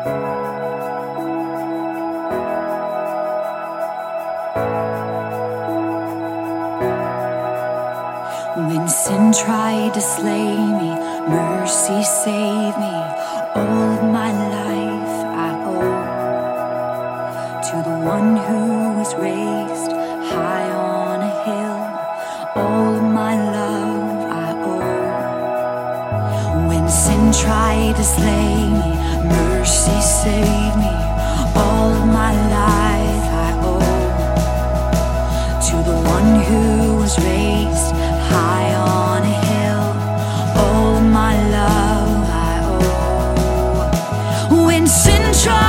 When sin tried to slay me, mercy saved me. All of my life I owe to the one who was raised high on a hill. All of my love I owe. When sin tried to slay me, mercy saved me. All of my life I owe to the one who was raised high on a hill. All my love I owe. When sin tried